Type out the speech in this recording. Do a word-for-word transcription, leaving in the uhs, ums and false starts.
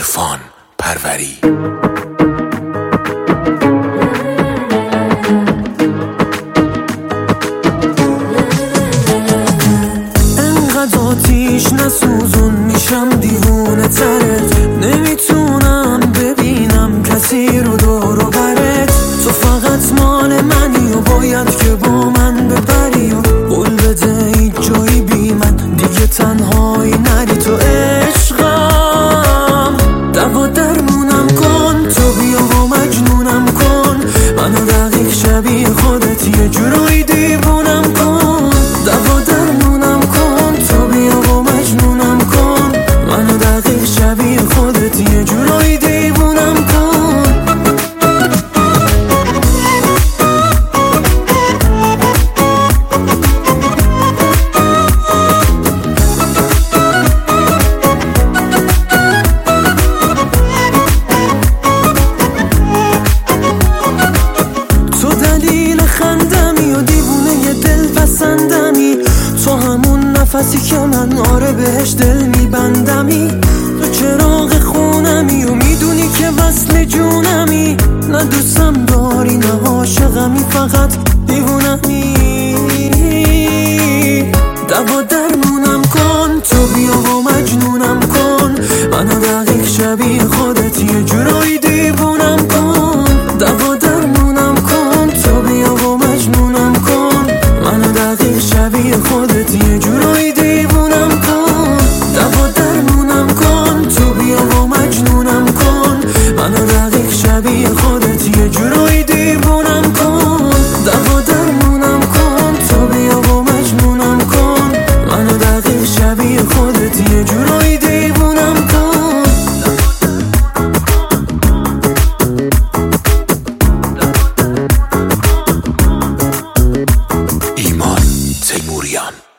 عرفان پروری. انقدر آتیش نسوزون میشم دیوونه ترت، نمیتونم ببینم کسی رو دور و برت. تو فقط مال منی و باید که با من ببری و قول بده هیچ جایی بی من دیگه تنهایی نری. تو عشقم دوا درمونم کن، تو بیا و مجنونم کن، منو دقیق شبیه خودت یه جورایی دیوونم کن. دوا درمونم کن، تو بیا و مجنونم کن، منو دقیق شبیه خودت یه جورایی دیوونم کن. خندمی و دیوونه ی دل پسندمی، تو همون نفسی که من آره بهش دل میبندمی. تو چراغ خونمی و میدونی که وصل جونمی، نه دوستم داری نه عاشقمی، فقط دیوونمی. دوا درمونم کن، تو بیا و مجنونم کن، منو دقیق شبیه خودت یه جورایی دیوونم کن. دوا درمونم کن، تو بیا و مجنونم کن، منو دقیق شبیه خودت یه جورایی دیوونم کن. دوا درمونم کن، تو بیا و مجنونم کن، منو دقیق شبیه خودت یه جورایی دیوونم کن. دوا درمونم کن، تو بیا و مجنونم کن، منو دقیق شبیه خودت یه جورایی دیوونم کن. ایمان تیموریان.